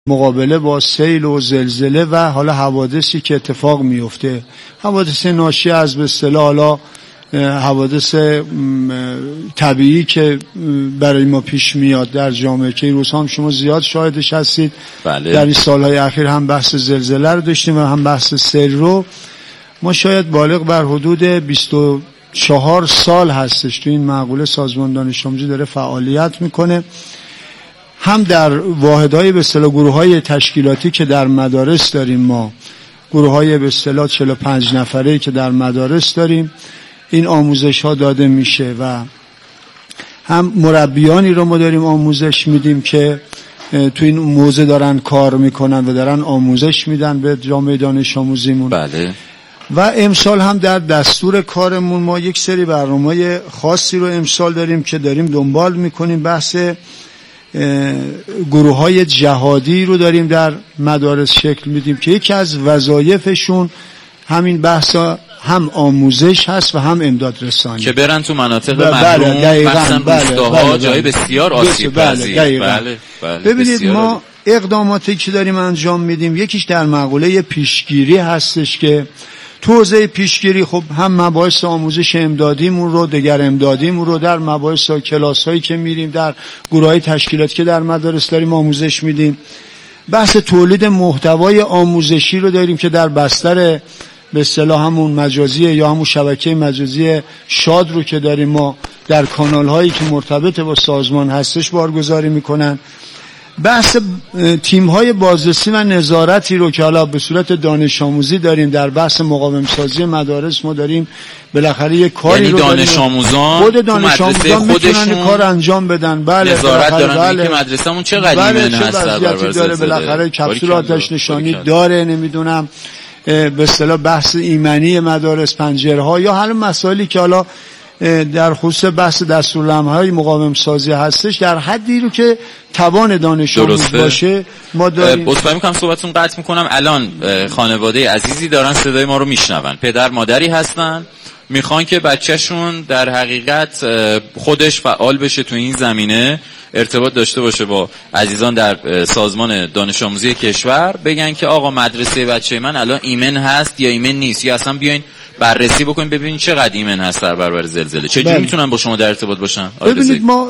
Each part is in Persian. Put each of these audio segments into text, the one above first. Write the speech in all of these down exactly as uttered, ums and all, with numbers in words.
مقابله با سیل و زلزله و حالا حوادثی که اتفاق میفته، حوادث ناشی از به اصطلاح حالا حوادث طبیعی که برای ما پیش میاد در جامعه که این روزها هم شما زیاد شاهدش هستید. بله. در این سالهای اخیر هم بحث زلزله رو داشتیم و هم بحث سیل رو. ما شاید بالغ بر حدود بیست و چهار سال هستش تو این مقوله سازمان دانش آموزی داره فعالیت میکنه، هم در واحدهای به اصطلاح گروه‌های تشکیلاتی که در مدارس داریم، ما گروه‌های به اصطلاح چهل و پنج نفره‌ای که در مدارس داریم این آموزش‌ها داده میشه و هم مربیانی رو ما داریم آموزش میدیم که تو این موضوع دارن کار میکنن و دارن آموزش میدن به جامعه دانش آموزیمون. بله. و امسال هم در دستور کارمون ما یک سری برنامه خاصی رو امسال داریم که داریم دنبال میکنیم. بحث گروه های جهادی رو داریم در مدارس شکل میدیم که یکی از وظایفشون همین بحث هم آموزش هست و هم امداد رسانی، که برن تو مناطق بله محروم، مثلا بله روستاها بله جای بسیار آسیب پذیر. بله بله بله. ببینید ما اقداماتی که داریم انجام میدیم، یکیش در مقوله پیشگیری هستش که تو حوزه پیشگیری خب هم مباحث آموزش امدادیمون رو، دگر امدادیمون رو در مباحث کلاسایی که میریم در گروه‌های تشکیلاتی که در مدارس داریم آموزش میدیم. بحث تولید محتوای آموزشی رو داریم که در بستر به اصطلاح همون مجازی یا همون شبکه مجازی شاد رو که داریم ما در کانال هایی که مرتبط با سازمان هستش بارگذاری میکنن. بحث تیم های بازرسی و نظارتی رو که حالا به صورت دانش آموزی داریم در بحث مقاوم سازی مدارس ما داریم بالاخره یک کاری یعنی رو دانش آموزان خود دانش آموزان میتونن کار انجام بدن. بله نظارت دارن بله. که مدرسه‌مون چه قدیمه بله هست داره داره بالاخره کپسول آتش نشانی داره، نمیدونم به اصطلاح بحث ایمنی مدارس، پنجره ها یا هر مسائلی که حالا در خصوص بحث دستورالعمل‌های مقاوم سازی هستش در حدی رو که توان دانش آموز باشه ما داریم. عذرخواهی می‌کنم صحبتتون قطع می‌کنم. الان خانواده عزیزی دارن صدای ما رو میشنون، پدر مادری هستن میخوان که بچهشون در حقیقت خودش فعال بشه تو این زمینه، ارتباط داشته باشه با عزیزان در سازمان دانش آموزی کشور، بگن که آقا مدرسه بچه من الان ایمن هست یا ایمن نیست، یا اصلا بیاین بررسی بکنیم ببینین چقدر ایمن هست در برابر زلزله. چجوری میتونن با شما در ارتباط باشن؟ ببینید ما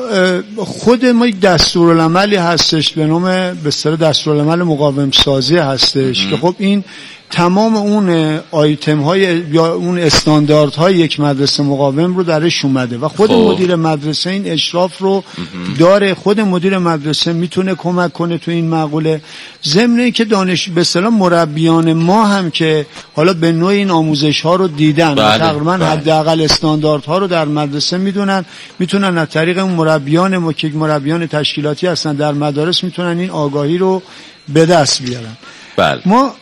خود ما یک دستورالعملی هستش به نام به اصطلاح دستورالعمل مقاوم سازی هستش که خب این تمام اون آیتم های یا اون استاندارد های یک مدرسه مقاوم رو درش اومده و خود خوب. مدیر مدرسه این اشراف رو داره. خود مدیر مدرسه میتونه کمک کنه تو این مقوله، ضمن اینکه دانش به اصطلاح مربیان ما هم که حالا به نوع این آموزش ها رو دیدن و تقریبا حداقل استاندارد ها رو در مدرسه میدونن، میتونن از طریق اون مربیان ما که مربیان تشکیلاتی هستن در مدارس میتونن این آگاهی رو به دست بیارن. بله. ما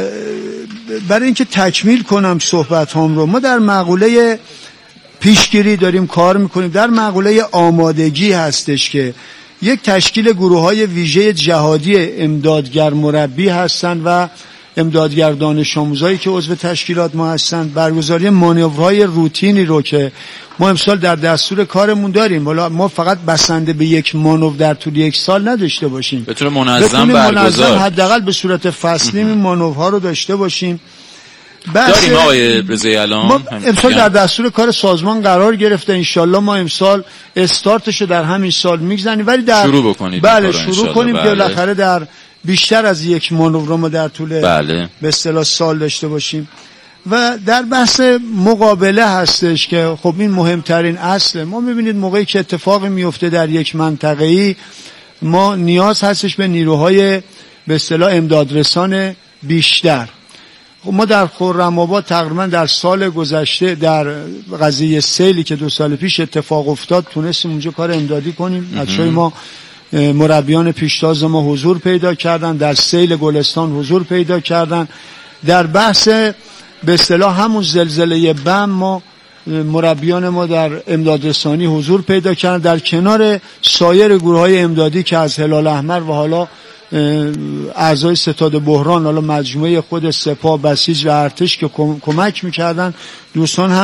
برای اینکه تکمیل کنم صحبت هم رو، ما در مقوله پیشگیری داریم کار میکنیم. در مقوله آمادگی هستش که یک تشکیل گروه های ویژه جهادی امدادگر مربی هستن و امدادگر دانش آموزایی که عضو تشکیلات ما هستن، برگزاری مانورهای روتینی رو که ما امسال در دستور کارمون داریم. حالا ما فقط بسنده به یک مانور در طول یک سال نداشته باشیم، به طور منظم برگزار، حداقل به صورت فصلی این مانورها رو داشته باشیم. داریم آقای رضایی الان ما امسال در دستور کار سازمان قرار گرفته، انشالله ما امسال استارتش رو در همین سال میگذاریم، ولی در شروع بکنید بله شروع کنیم که بالاخره در بیشتر از یک مانور رو ما در طول بله. به اصطلاح سال داشته باشیم. و در بحث مقابله هستش که خب این مهمترین اصله. ما میبینید موقعی که اتفاقی میفته در یک منطقه‌ای ما نیاز هستش به نیروهای به اصطلاح امدادرسان بیشتر. خب ما در خرم‌آباد تقریبا در سال گذشته در قضیه سیلی که دو سال پیش اتفاق افتاد تونستیم اونجا کار امدادی کنیم. بچه‌های ما مربیان پیشتاز ما حضور پیدا کردن، در سیل گلستان حضور پیدا کردن. در بحث به اصطلاح همون زلزله بم ما مربیان ما در امدادرسانی حضور پیدا کردن، در کنار سایر گروه‌های امدادی که از هلال احمر و حالا اعضای ستاد بحران، حالا مجموعه خود سپاه، بسیج و ارتش که کمک میکردن، دوستان هم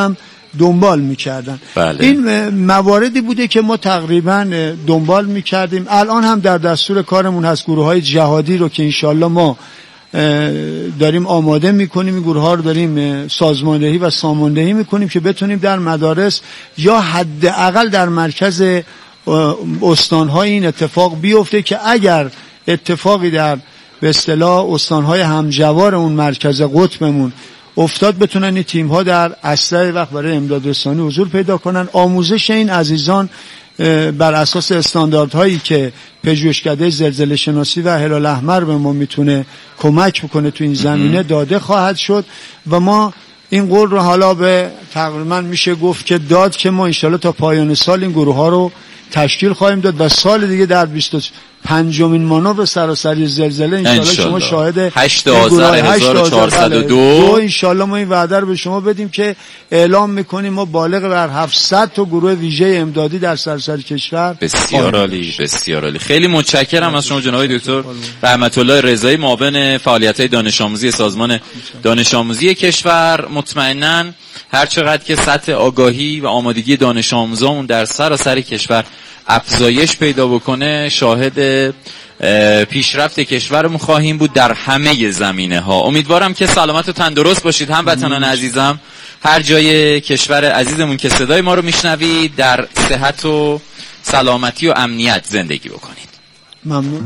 دنبال میکردن. بله. این مواردی بوده که ما تقریبا دنبال میکردیم. الان هم در دستور کارمون هست گروه های جهادی رو که انشالله ما داریم آماده میکنیم، این گروه ها رو داریم سازماندهی و ساماندهی میکنیم که بتونیم در مدارس یا حداقل در مرکز استانهای این اتفاق بیفته که اگر اتفاقی در به اصطلاح استانهای همجوار اون مرکز قطبمون افتاد بتونن این تیم ها در اسرع وقت برای امداد رسانی حضور پیدا کنن. آموزش این عزیزان بر اساس استانداردهایی که پژوهشکده زلزله شناسی و هلال احمر به ما میتونه کمک بکنه تو این زمینه داده خواهد شد و ما این قول رو حالا به تقریبا میشه گفت که داد که ما انشالله تا پایان سال این گروه ها رو تشکیل خواهیم داد و سال دیگه در بیست و پنجمین مانور سراسری زلزله انشالله شما شاهد هشت آذر هزار و چهارصد و دو انشالله ما این وعده رو به شما بدیم که اعلام میکنیم ما بالغ بر هفتصد تا گروه ویژه امدادی در سراسر کشور. بسیار عالی، بسیار عالی. خیلی متشکرم از شما جناب دکتر رحمت الله رضایی، معاون فعالیت‌های دانش آموزی سازمان دانش آموزی کشور. مطمئناً هر چقدر که سطح آگاهی و آمادگی دانش آموزامون در سراسر کشور افزایش پیدا بکنه، شاهد پیشرفت کشورمون خواهیم بود در همه زمینه ها. امیدوارم که سلامت و تندرست باشید هموطنان عزیزم، هر جای کشور عزیزمون که صدای ما رو میشنوید در صحت و سلامتی و امنیت زندگی بکنید. ممنون.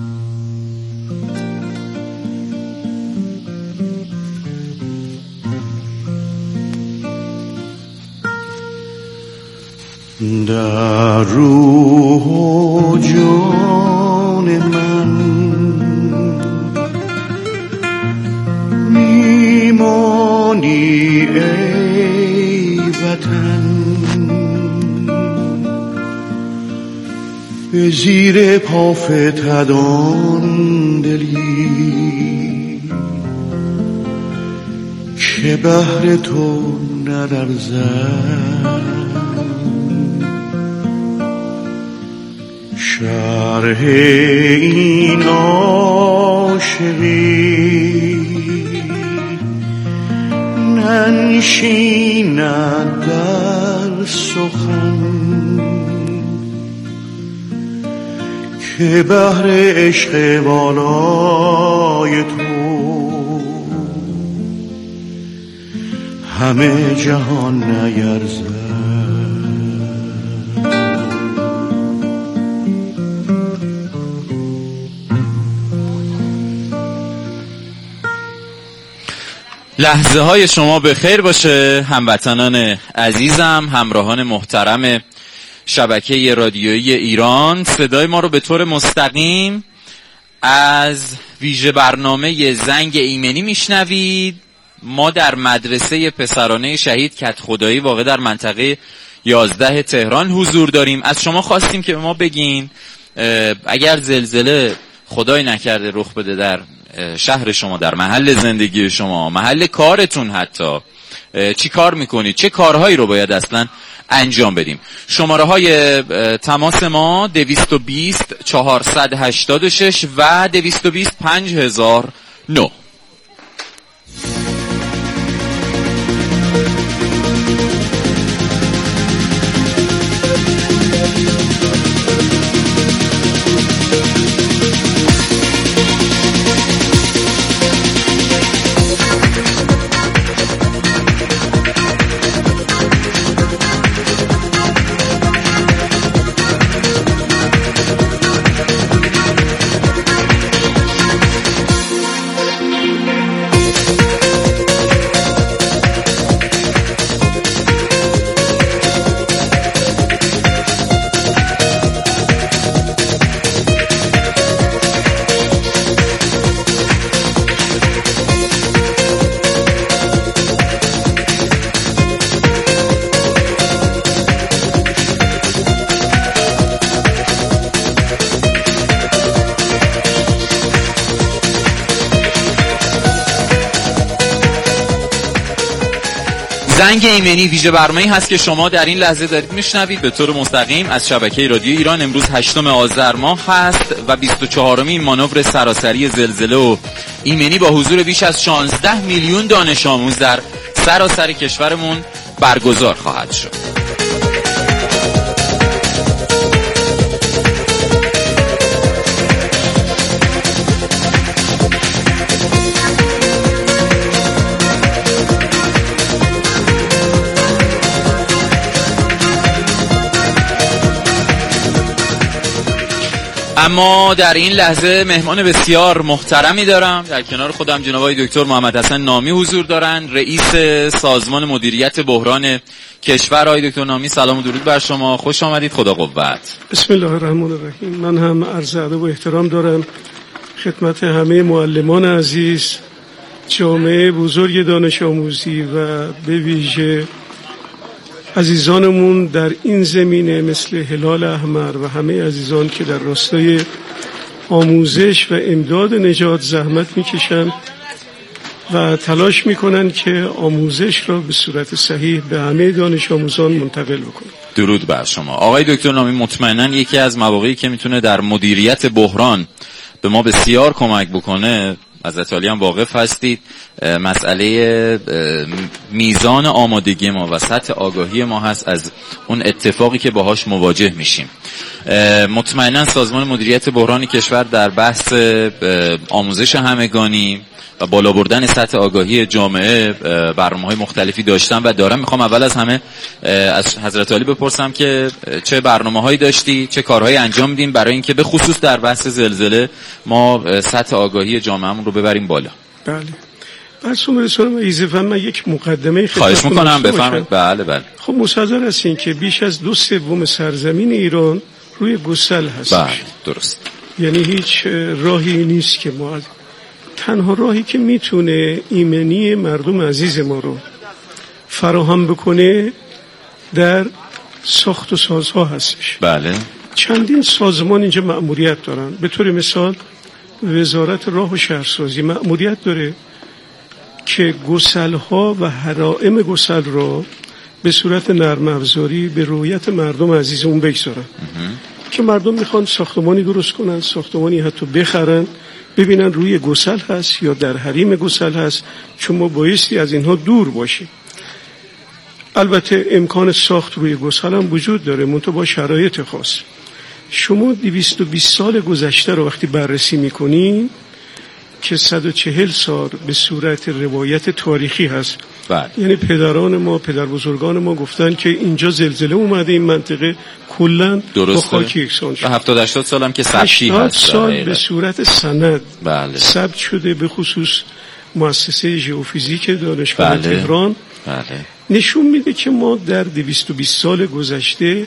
در روح و جان من میمانی ای وطن، به زیر پا فتدان دلی که بهر تو نلرزد. شرح این عاشقی ننشیند در سخن که بهر عشق بالای تو همه جهان نیرزد. لحظه های شما به خیر باشه هموطنان عزیزم، همراهان محترم شبکه رادیویی ایران. صدای ما رو به طور مستقیم از ویژه برنامه زنگ ایمنی میشنوید. ما در مدرسه پسرانه شهید کدخدایی واقع در منطقه یازده تهران حضور داریم. از شما خواستیم که به ما بگین اگر زلزله خدای نکرده رخ بده در شهر شما، در محل زندگی شما، محل کارتون، حتی چی کار میکنید، چه کارهایی رو باید اصلا انجام بدیم. شماره های تماس ما دویست و بیست چهارصد و هشتاد و شش و دویست و بیست پنج هزار و نه. زنگ ایمنی ویژه برنامه‌ای هست که شما در این لحظه دارید میشنوید به طور مستقیم از شبکه رادیو ایران. امروز هشتم آذر ماه هست و بیست و چهارمین مانور سراسری زلزله و ایمنی با حضور بیش از شانزده میلیون دانش آموز در سراسر کشورمون برگزار خواهد شد. اما در این لحظه مهمان بسیار محترمی دارم. در کنار خودم جناب آقای دکتر محمد حسن نامی حضور دارن، رئیس سازمان مدیریت بحران کشور. آقای دکتر نامی سلام و درود بر شما، خوش آمدید، خدا قوت. بسم الله الرحمن الرحیم. من هم عرض ادب و احترام دارم خدمت همه معلمان عزیز، جامعه بزرگ دانش آموزی و به ویژه عزیزانمون در این زمینه مثل هلال احمر و همه عزیزان که در راستای آموزش و امداد نجات زحمت میکشن و تلاش میکنن که آموزش را به صورت صحیح به همه دانش آموزان منتقل بکنن. درود بر شما. آقای دکتر نامی، مطمئناً یکی از مواقعی که میتونه در مدیریت بحران به ما بسیار کمک بکنه، حضرت عالی هم واقف هستید، مسئله میزان آمادگی ما و سطح آگاهی ما هست از اون اتفاقی که باهاش مواجه میشیم. مطمئنا سازمان مدیریت بحران کشور در بحث آموزش همگانی و بالا بردن سطح آگاهی جامعه برنامه‌های مختلفی داشتن و دارم. میخوام اول از همه از حضرت عالی بپرسم که چه برنامه‌هایی داشتی، چه کارهایی انجام میدین برای اینکه به خصوص در بحث زلزله ما سطح آگاهی جامعه‌مون رو ببریم بالا. بله. برسوم رسانم ایزفن من یک مقدمه خواهش میکنم بفرمایید. بله بله. خب مصدر هستین که بیش از دو سوم سرزمین ایران روی گسل هست. بله درست. یعنی هیچ راهی نیست که ما، تنها راهی که میتونه ایمنی مردم عزیز ما رو فراهم بکنه در ساخت و سازها هستش. بله. چندین سازمان اینجا مأموریت دارن. به طور مثال وزارت راه و شهرسازی مأموریت داره که گسل‌ها و حرائم گسل را به صورت نرم افزاری به رویت مردم عزیز اون بگذارن که مردم میخوان ساختمانی درست کنن، ساختمانی حتی بخرن، ببینن روی گسل هست یا در حریم گسل هست، چون ما بایستی از اینها دور باشیم. البته امکان ساخت روی گسل هم وجود داره، منتها با شرایط خاص. شما دویست و بیست سال گذشته رو وقتی بررسی میکنین که صد و چهل سال به صورت روایت تاریخی هست. بله. یعنی پدران ما، پدر بزرگان ما گفتن که اینجا زلزله اومده، این منطقه کلاً با خاک یکسان شد. هفتاد هشتاد سال هم که ثبتی هست. هشتاد سال به صورت سند بله. ثبت شده، به خصوص مؤسسه ژئوفیزیک دانشگاه بله. تهران. بله. نشون میده که ما در دویست و بیست سال گذشته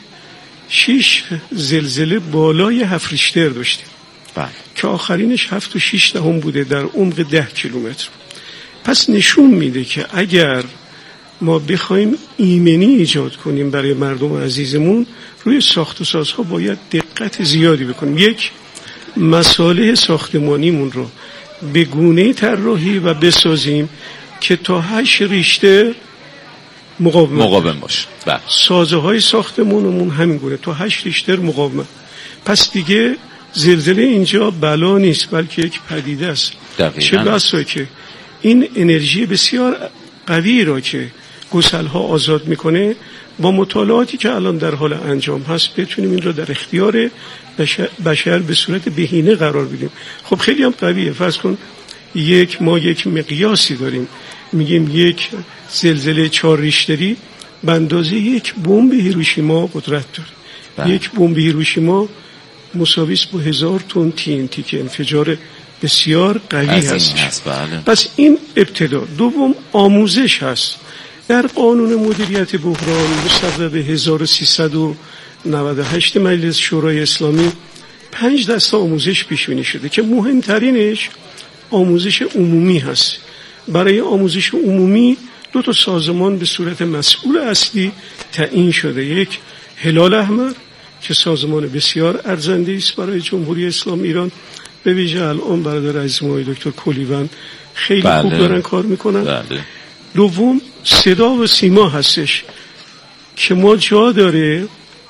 شش زلزله بالای هفت ریشتر داشتیم. بله. که آخرینش هفت و شیش دهم بوده در عمق ده کیلومتر. پس نشون میده که اگر ما بخوایم ایمنی ایجاد کنیم برای مردم عزیزمون، روی ساخت و سازها باید دقت زیادی بکنیم. یک، مصالح ساختمانیمون رو به گونه‌ای طراحی و بسازیم که تا هشت ریشتر مقاوم مقاوم باشه. بله. سازه های ساختمانمون همین گونه تا هشت ریشتر مقاوم. پس دیگه زلزله اینجا بلا نیست، بلکه یک پدیده است. چه بسا که این انرژی بسیار قوی را که گسل‌ها آزاد میکنه، با مطالعاتی که الان در حال انجام هست بتونیم این را در اختیار بشر, بشر به صورت بهینه قرار بدیم. خب خیلی هم قویه. فرض کن یک ما یک مقیاسی داریم، میگیم یک زلزله چهار ریشتری به اندازه یک بمب هیروشیما قدرت داره. یک بمب هیروشیما مساوی است با هزار تن تی ان تی که انفجار بسیار قوی هست. هست بله. پس این ابتدا. دوم آموزش هست. در قانون مدیریت بحران مصوب هزار و سیصد و نود و هشت مجلس شورای اسلامی پنج دسته آموزش پیش بینی شده که مهمترینش آموزش عمومی هست. برای آموزش عمومی دو تا سازمان به صورت مسئول اصلی تعیین شده. یک هلال احمر که سازمان بسیار ارزنده است برای جمهوری اسلامی ایران، به ویژه الان برادر عزیز ما دکتر کلیوان خیلی بله. خوب دارن کار میکنن. بله. دوم صدا و سیما هستش که ما جا داره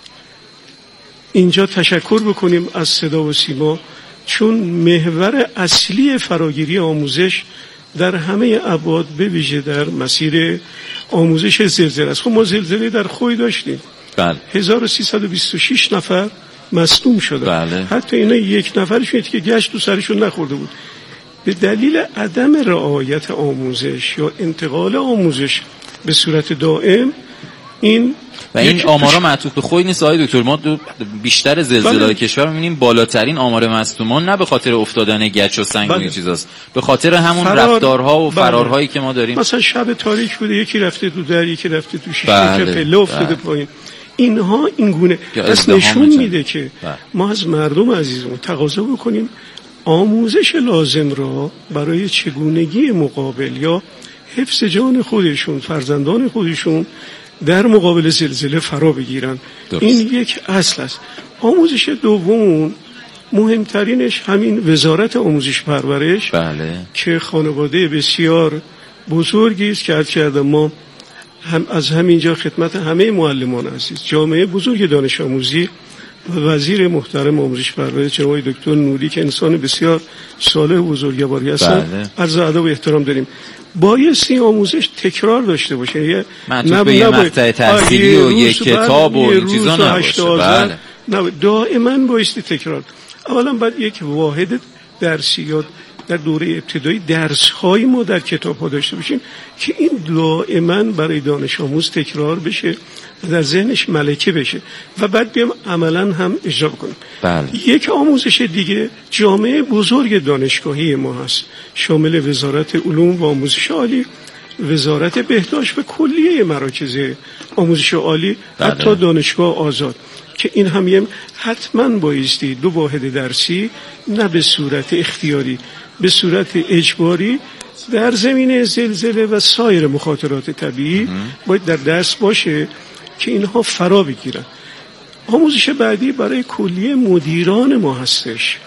اینجا تشکر بکنیم از صدا و سیما، چون محور اصلی فراگیری آموزش در همه ابعاد به ویژه در مسیر آموزش زلزله است. خب ما زلزله در خوی داشتیم. بله. هزار و سیصد و بیست و شش نفر مصدوم شدن. بله. حتی اینا یک نفرشون که گشت تو سرشون نخورده بود. به دلیل عدم رعایت آموزش یا انتقال آموزش به صورت دائم این و این آمارا معطوف به خوی نیست آقای دکتر. ما بیشتر زلزله‌های بله. کشور می‌بینیم بالاترین آمار مصدومان نه به خاطر افتادن گچ و سنگ بله. و این چیزاست، به خاطر همون فرار... رفتارها و فرارهایی بله. که ما داریم. مثلا شب تاریک بوده، یکی رفته تو در، یکی رفته تو شیشه بله. که پله افتاده بله. پایین. اینها این گونه پس نشون میده که بله. ما از مردم عزیزمون تقاضا بکنیم آموزش لازم را برای چگونگی مقابل یا حفظ جان خودشون، فرزندان خودشون در مقابل زلزله فرا بگیرن. درست. این یک اصل است. آموزش دوم مهمترینش همین وزارت آموزش پرورش بله. که خانواده بسیار بزرگی است که عرض کردم ما هم از همینجا خدمت همه معلمان عزیز، جامعه بزرگ دانش آموزی و وزیر محترم آموزش پرورش جناب دکتر نوری که انسان بسیار صالح و بزرگواری هستند بله. عرض ادب و احترام داریم. بایستی آموزش تکرار داشته باشه، یه منطقه به یه مقطع تحصیلی و یه کتاب و این چیزا نباشه. بله. نه دائما بایستی تکرار. اولا باید یک واحد درسی یا در دوره ابتدایی درس‌های ما در کتاب‌ها داشته باشیم که این دائما برای دانش آموز تکرار بشه و در ذهنش ملکه بشه و بعد بیام عملاً هم اجرا کنیم. بله. یک آموزش دیگه جامعه بزرگ دانشگاهی ما هست، شامل وزارت علوم و آموزش عالی، وزارت بهداشت و کلیه مراکز آموزش عالی، بله. حتی دانشگاه آزاد، که این هم حتما بایستی دو واحد درسی نه به صورت اختیاری، به صورت اجباری در زمینه زلزله و سایر مخاطرات طبیعی باید در درس باشه که اینها فرا بگیرن. آموزش بعدی برای کلیه مدیران ما هستش،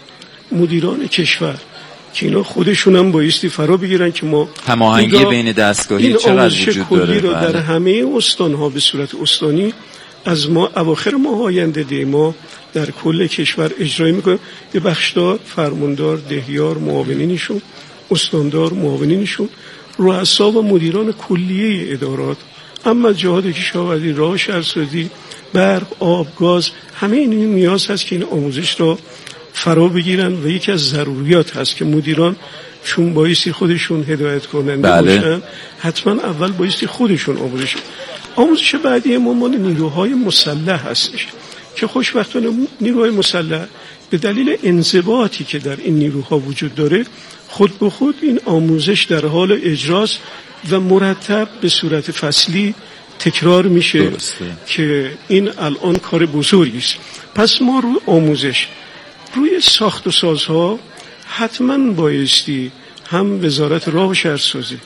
مدیران کشور، که اینا خودشون هم بایستی فرا بگیرن که ما هماهنگی بین دستگاهی چقدر وجود داره. کلی رو در همه استانها به صورت استانی از ما اواخر ماه آینده دی ما در کل کشور اجرایی میکنیم. یه بخشدار، فرماندار، دهیار، معاونینشون، استاندار، معاونینشون، رؤسا و مدیران کلیه ادارات، اما جهاد کشاورزی، راه شهرسازی، برق، آب، گاز، همه این نیاز هست که این آموزش را فرا بگیرن و یکی از ضروریات هست که مدیران چون بایستی خودشون هدایت کننده بله. باشن، حتما اول بایستی خودشون آموزش. آموزش بعدی ما مال نیروهای مسلح هستش که خوشبختانه نیروهای مسلح به دلیل انضباطی که در این نیروها وجود داره خود به خود این آموزش در حال اجراست و مرتب به صورت فصلی تکرار میشه. درسته. که این الان کار بزرگی است. پس ما روی آموزش، روی ساخت و سازها حتما بایستی هم وزارت راه و شهرسازی،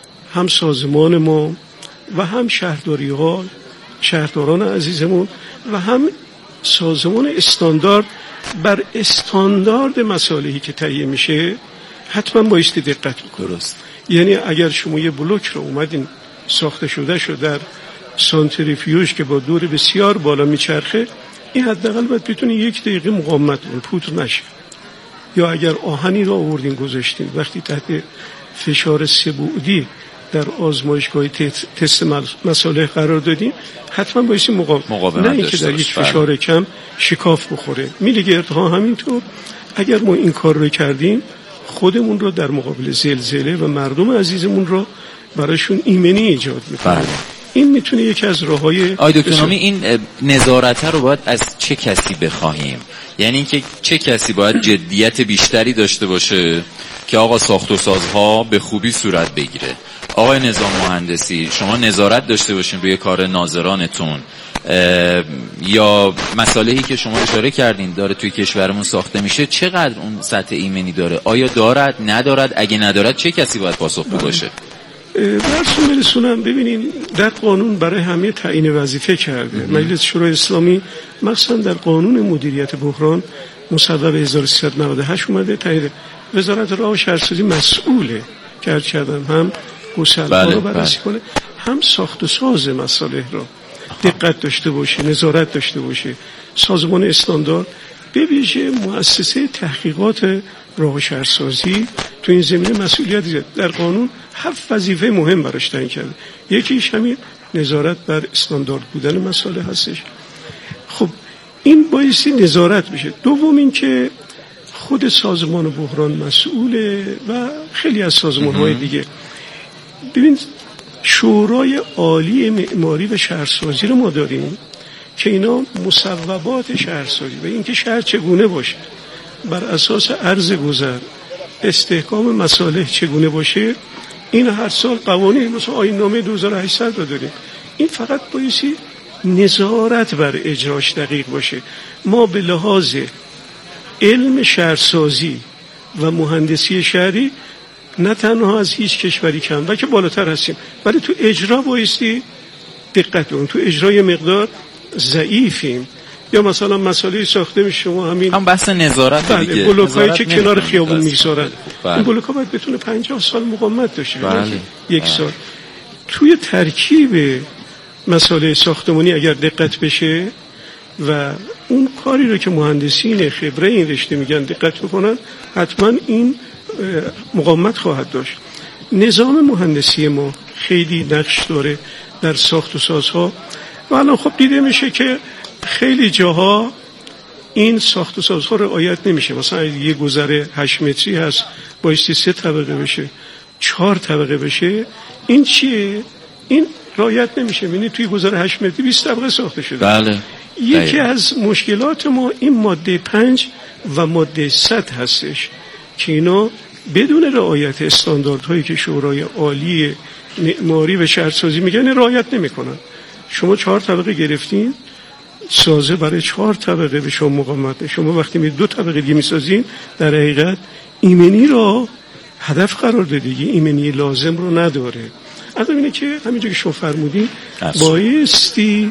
هم سازمان ما و هم شهرداری ها، شهرداران عزیزمون و هم سازمان استاندارد بر استاندارد مصالحی که تهیه میشه حتما بایستی دقت بکنید. درست. یعنی اگر شما یه بلوک رو اومدین ساخته شده شد در سانتریفیوژ که با دور بسیار بالا میچرخه، این حداقل باید بتونه یک دقیقه مقاومت کنه، پودر نشه. یا اگر آهنی رو آوردین گذاشتین، وقتی تحت فشار سه‌بعدی در آزمایشگاه تست مصالح قرار دادیم حتما بایستی مقاومت، نه اینکه در یک فشار کم شکاف بخوره. میلیگردها همینطور. اگر ما این کار رو کردیم خودمون رو در مقابل زلزله و مردم عزیزمون رو براشون ایمنی ایجاد میکنه. این میتونه یکی از راههای. آقای دکتر نامی، این نظارت رو باید از چه کسی بخواهیم؟ یعنی اینکه چه کسی باید جدیت بیشتری داشته باشه که آقا ساخت و سازها به خوبی صورت بگیره؟ آقای نظام مهندسی، شما نظارت داشته باشین روی کار ناظرانتون، یا مصالحی که شما اشاره کردین داره توی کشورمون ساخته میشه، چقدر اون سطح ایمنی داره؟ آیا دارد، ندارد؟ اگه ندارد چه کسی باید پاسخگو باشه؟ برسون برسونم. ببینین در قانون برای همه تعیین وظیفه کرده. مجلس شورای اسلامی مثلا در قانون مدیریت بحران مصوب هزار و سیصد و نود و هشت اومده تعیین. وزارت راه و شهرسازی مسئوله که کردم هم گسل‌ها رو بررسی کنه، هم ساخت و ساز مصالح را دقت داشته باشه، نظارت داشته باشه. سازمان استاندارد به ویژه مؤسسه تحقیقات راه و شهرسازی تو این زمینه مسئولیت زیاد در قانون هفت وظیفه مهم براش تعیین کرده. یکیش همین نظارت بر استاندارد بودن مسائل هستش. خب این بایستی نظارت بشه. دوم این که خود سازمان بحران مسئوله و خیلی از سازمان‌های دیگه. ببین شورای عالی معماری و شهرسازی رو ما داریم که اینا مصوبات شهرسازی و اینکه شهر چگونه باشه بر اساس عرض گذر استحکام مصالح چگونه باشه، این هر سال قوانین مثلا آیین‌نامه دو هزار و هشتصد رو داریم. این فقط بایستی نظارت بر اجراش دقیق باشه. ما به لحاظ علم شهرسازی و مهندسی شهری نه تنها از هیچ کشوری کم و که بالاتر هستیم، ولی تو اجرا بایستی دقت کنیم. تو اجرای مقدار ضعیفیم. یا مثلا مسئله ساخته می شما همین هم بحث نظارت دیگه، بلوکایی که کنار خیابون میگذارن، این بلوکا باید بتونه پنجاه سال مقاومت داشته باشه، یک بله. سال. توی ترکیب مسئله ساختمانی اگر دقت بشه و اون کاری رو که مهندسین خبره این رشته میگن دقت بکنن، حتما این مقاومت خواهد داشت. نظام مهندسی ما خیلی نقش داره در ساخت و سازها و الان خب دیده میشه که خیلی جاها این ساخت و سازها رعایت نمیشه. مثلا یه گذر هشت متری هست بایستی سه طبقه بشه، چهار طبقه بشه، این چیه؟ این رعایت نمیشه. یعنی توی گذر هشت متری بیست طبقه ساخته شده. بله. یکی از مشکلات ما این ماده پنج و ماده صد هستش که اینا بدون رعایت استانداردهایی که شورای عالی معماری و شهرسازی میگن رعایت نمیکنن. شما چهار طبقه گرفتین، سازه برای چهار طبقه به شما مقاومت. شما وقتی می دو طبقه دیگه میسازین در حقیقت ایمنی را هدف قرار دادی، ایمنی لازم رو نداره. از اینه که همینجوری که شما فرمودین بایستی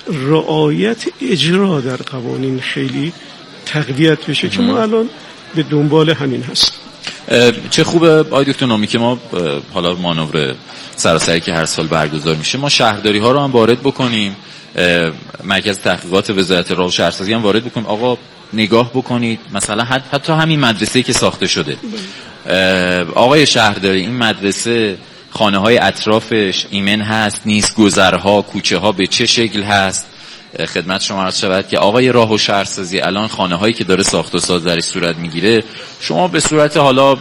رعایت اجرا در قوانین خیلی تقویت بشه که ما الان به دنبال همین هست. چه خوبه آقای دکتر نامی که ما حالا مانور سراسری که هر سال برگزار میشه ما شهرداری ها رو هم وارد بکنیم، مرکز تحقیقات وزارت راه و شهرسازی هم وارد بکنیم. آقا نگاه بکنید مثلا حتی همین مدرسه‌ای که ساخته شده، آقای شهرداری این مدرسه خانه های اطرافش ایمن هست نیست، گذرها کوچه ها به چه شکل هست. خدمت شما عرض شود که آقای راه و شهرسازی الان خانه هایی که داره ساخت و ساز درش صورت میگیره، شما به صورت حالا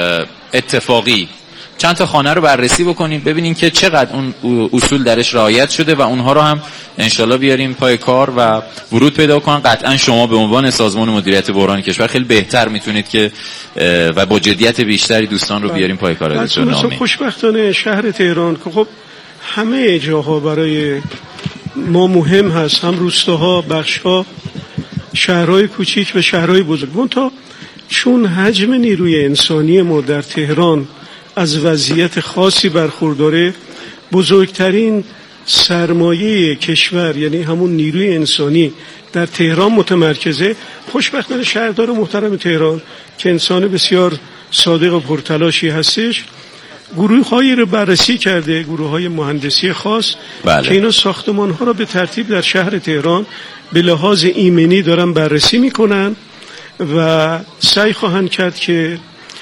اتفاقی چند تا خانه رو بررسی بکنیم ببینیم که چقدر اون اصول درش رعایت شده و اونها رو هم انشالله بیاریم پای کار و ورود پیدا کنن. قطعا شما به عنوان سازمان مدیریت بحران کشور خیلی بهتر میتونید که و با جدیت بیشتری دوستان رو بیاریم پای کار. مثلا خوشبختانه شهر تهران که خب همه جاها برای ما مهم هست، هم روستاها، بخشها، شهرهای کوچیک و شهرهای بزرگ، منتها چون حجم نیروی انسانی ما در تهران از وضعیت خاصی برخورداره، بزرگترین سرمایه کشور یعنی همون نیروی انسانی در تهران متمرکزه. خوشبختانه شهردار محترم تهران که انسان بسیار صادق و پرتلاشی هستش، گروه هایی رو بررسی کرده، گروه های مهندسی خاص بله. که اینا ساختمان ها رو به ترتیب در شهر تهران به لحاظ ایمنی دارن بررسی میکنن و سعی خواهند کرد که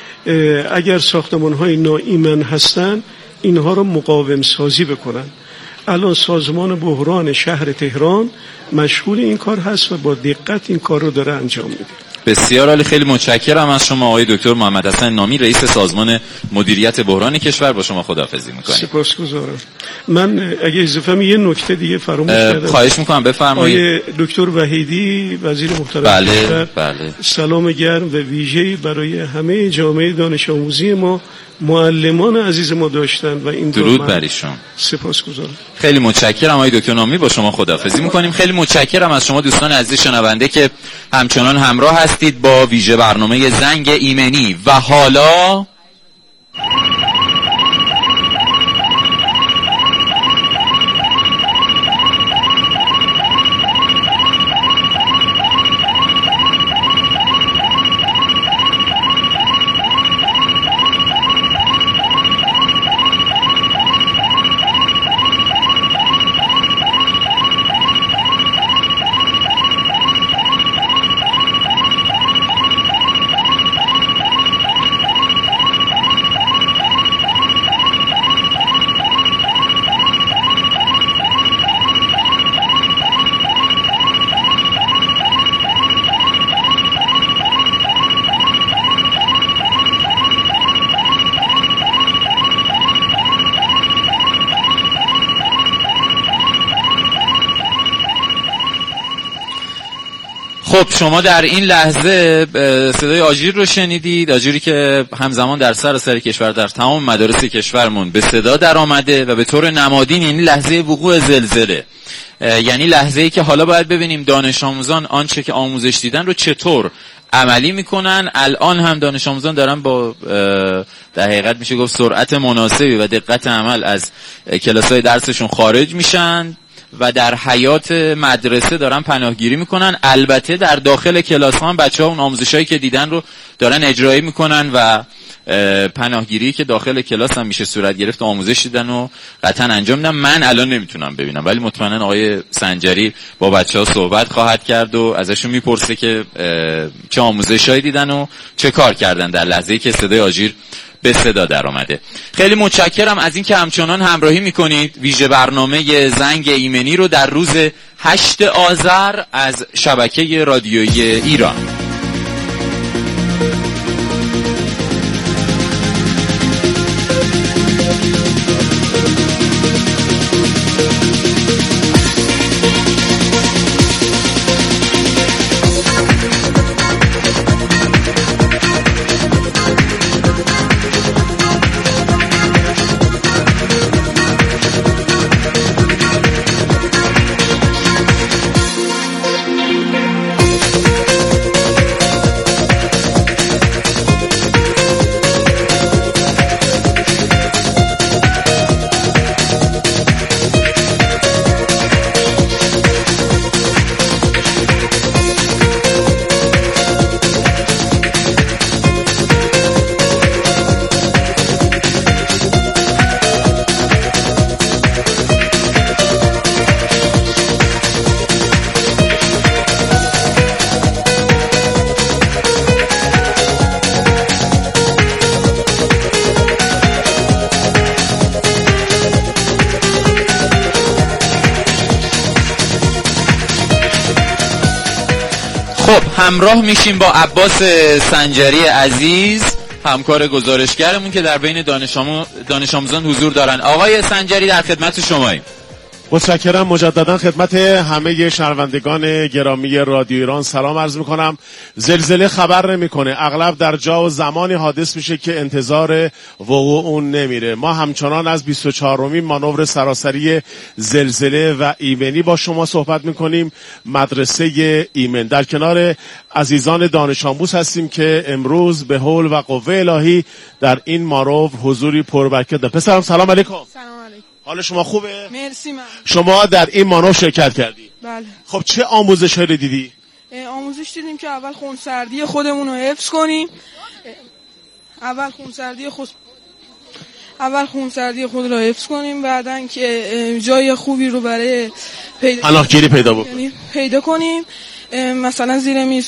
اگر ساختمان های ناایمن هستن اینها رو مقاوم سازی بکنن. الان سازمان بحران شهر تهران مشغول این کار هست و با دقت این کار رو داره انجام میده. بسیار عالی، خیلی متشکرم از شما آقای دکتر محمد حسن نامی، رئیس سازمان مدیریت بحران کشور. با شما خداحافظی میکنیم. سپاسگزارم. من اگه اضافه یه نکته دیگه فراموش کردم، خواهش میکنم بفرمایید. آقای دکتر وحیدی وزیر محترم بله بله سلام گرم و ویژه‌ای برای همه جامعه دانش آموزی ما، معلمان عزیز ما داشتن و این درود بر ایشون. سپاسگزارم. خیلی متشکرم آقای دکتر نامی، با شما خداحافظی میکنیم. خیلی متشکرم از شما دوستان عزیز شنونده که همچنان همراه هستید با ویژه برنامه زنگ ایمنی. و حالا خب شما در این لحظه صدای آژیر رو شنیدید، آژیری که همزمان در سراسر کشور در تمام مدارس کشورمون به صدا در آمده و به طور نمادین یعنی لحظه وقوع زلزله، یعنی لحظه‌ای که حالا باید ببینیم دانش آموزان آنچه که آموزش دیدن رو چطور عملی میکنن. الان هم دانش آموزان دارن با در حقیقت میشه گفت سرعت مناسبی و دقت عمل از کلاس‌های درسشون خارج میشن و در حیات مدرسه دارن پناهگیری میکنن. البته در داخل کلاس ها هم بچه‌ها اون آموزشایی که دیدن رو دارن اجرایی میکنن و پناهگیری که داخل کلاس هم میشه صورت گرفت آموزش دیدن و قطعا انجام میدن. من الان نمیتونم ببینم ولی مطمئنا آقای سنجری با بچه‌ها صحبت خواهد کرد و ازشون میپرسه که چه آموزشایی دیدن و چه کار کردن در لحظه‌ای که صدای آژیر به صدا در آمده. خیلی متشکرم از این که همچنان همراهی میکنید. ویژه برنامه زنگ ایمنی رو در روز هشتم آذر از شبکه رادیویی ایران. همراه میشیم با عباس سنجری عزیز، همکار گزارشگرمون که در بین دانش, آمو... دانش آموزان حضور دارن. آقای سنجری در خدمت شماییم. متشکرم. مجددا خدمت همه شنوندگان گرامی رادیو ایران سلام عرض میکنم. زلزله خبر نمیکنه، اغلب در جا و زمانی حادث میشه که انتظار وقوع اون نمیره. ما همچنان از بیست و چهارمین مانور سراسری زلزله و ایمنی با شما صحبت میکنیم. مدرسه ایمن در کنار عزیزان دانش آموز هستیم که امروز به حول و قوه الهی در این مانور حضوری پربرکت دارن. پسرم سلام علیکم. سلام علیکم. حال شما خوبه؟ مرسی. من شما در این مانور شرکت کردی؟ بله. خب چه آموزش‌هایی رو دیدی؟ آموزش دیدیم که اول خونسردی خودمون رو حفظ کنیم. اول خونسردی خود اول خونسردی خود رو حفظ کنیم، بعدن که جای خوبی رو برای پیدا پناهگیری پیدا بکنیم. پیدا کنیم. مثلا زیر میز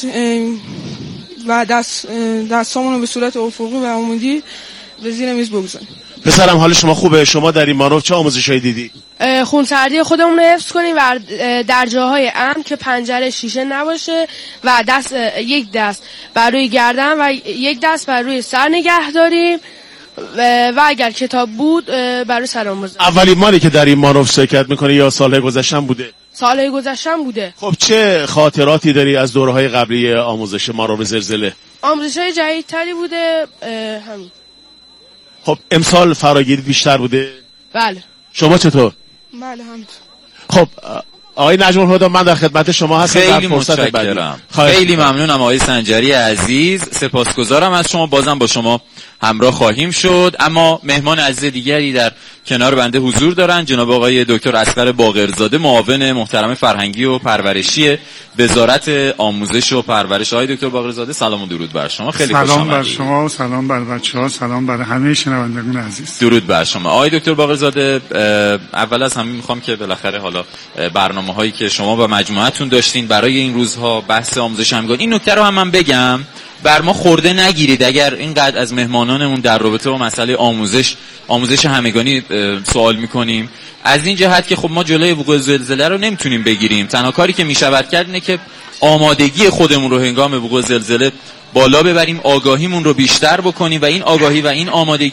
و دست دستامون رو به صورت افقی و عمودی به زیر میز بگذاریم. پسرم حال شما خوبه؟ شما در این مانور چه آموزشایی دیدی؟ خونسردی خودمون رو حفظ کنیم و در جاهای امن که پنجره شیشه نباشه و دست یک دست بر روی گردن و یک دست بر روی سر نگه داریم و اگر کتاب بود بر روی سرمون بذاریم. اولین باری که در این مانور شرکت میکنی یا سالهای گذشتن بوده؟ سالهای گذشتن بوده. خب چه خاطراتی داری از دوره‌های قبلی آموزش مانور زلزله؟ آموزش‌های جدیدتری بوده همین. خب امسال فراگیری بیشتر بوده؟ بله. شما چطور؟ بله همینطور. خب آقای نجم الهدی من در خدمت شما هستم. خیلی متشکرم. خیلی ممنونم آقای سنجری عزیز، سپاسگزارم از شما. بازم با شما همراه خواهیم شد. اما مهمان عزیز دیگری در کنار بنده حضور دارن، جناب آقای دکتر اصغر باقرزاده، معاون محترم فرهنگی و پرورشی وزارت آموزش و پرورش. آقای دکتر باقرزاده سلام و درود بر شما. خیلی خوشم سلام بر شما و سلام بر بچه‌ها، سلام بر همه شنوندگان عزیز. درود بر شما. آقای دکتر باقرزاده، اول از همه میخوام که بالاخره حالا برنامه‌هایی که شما و مجموعتون داشتین برای این روزها بحث آموزش همگانی، این نکته رو هم من بگم بر ما خورده نگیرید اگر اینقدر از مهمانانمون در رابطه با مسئله آموزش آموزش همگانی سوال میکنیم. از این جهت که خب ما جلوی وقوع زلزله رو نمیتونیم بگیریم، تنها کاری که میشود کرد اینه که آمادگی خودمون رو هنگام وقوع زلزله بالا ببریم، آگاهیمون رو بیشتر بکنیم و این آگاهی و این آمادگی